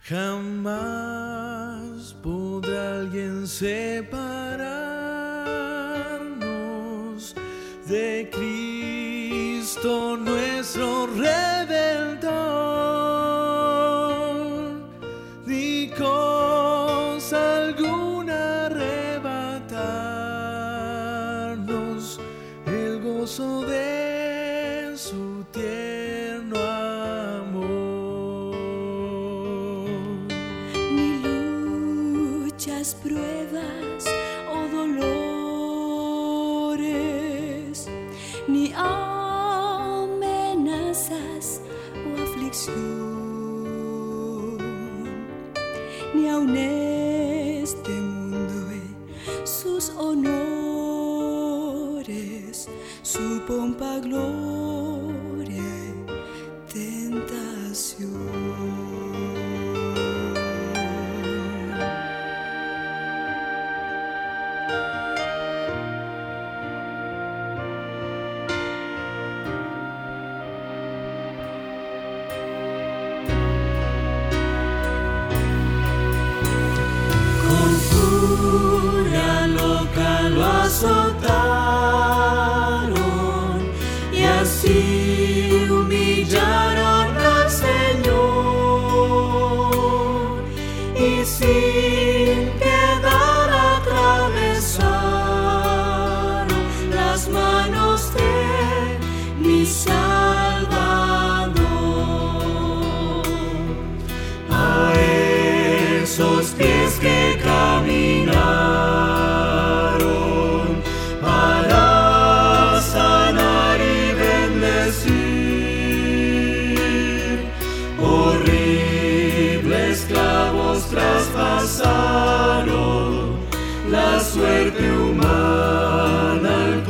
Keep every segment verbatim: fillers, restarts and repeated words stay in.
Jamás podrá alguien separarnos de Cristo nuestro Redentor, ni cosa alguna arrebatarnos el gozo de su tierno amor. Ni luchas, pruebas o dolores, ni amenazas o aflicción, ni aun este mundo y sus honores, su pompa, gloria y tentación. Loca lo azotaron y así humillaron al Señor, y sin piedad atravesaron las manos de mi Salvador. A esos pies que caminaron para sanar y bendecir, horribles clavos traspasaron la suerte humana al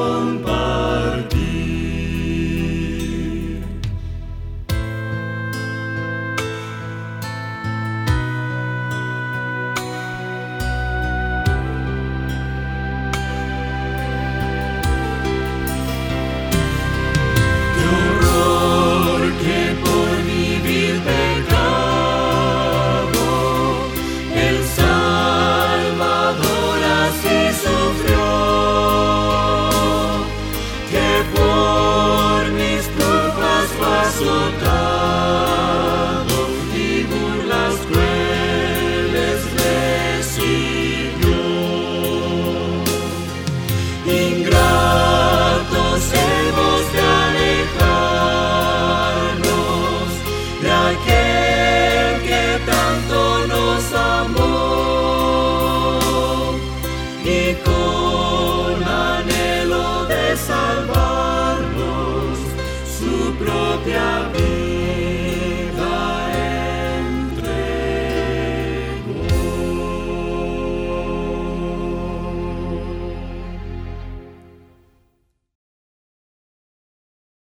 compartir. Azotado y burlas crueles recibió. Ingratos hemos de alejarnos de aquel que tanto nos amó, y con anhelo de salvarnos su propia vida